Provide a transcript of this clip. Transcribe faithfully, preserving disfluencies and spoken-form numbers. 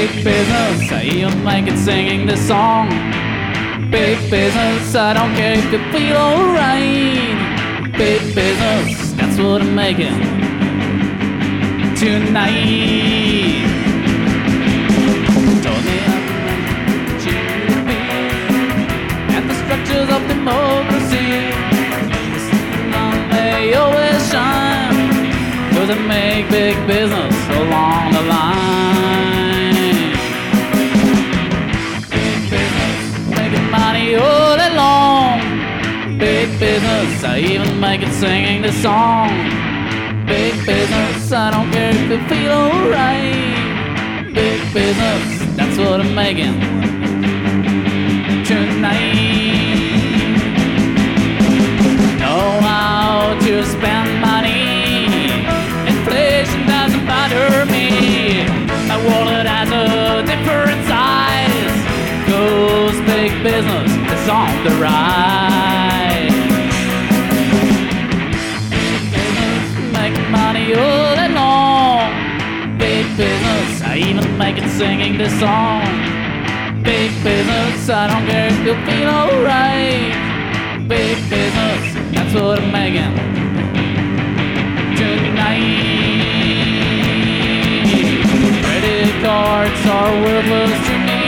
Big business, I even make it singing this song. Big business, I don't care if you feel alright. Big business, that's what I'm making tonight. Told me I'm the and the structures of democracy. They always shine, cause they make big business along the line. Big business, making money all day long. Big business, I even make it singing this song. Big business, I don't care if you feel alright. Big business, that's what I'm making tonight. Know how to spend money. Inflation doesn't bother me. My wallet has a different size. Cause big business is on the rise. Money all day long. Big business, I even make it singing this song. Big business, I don't care if you feel alright. Big business, that's what I'm making tonight. Credit cards are worthless to me.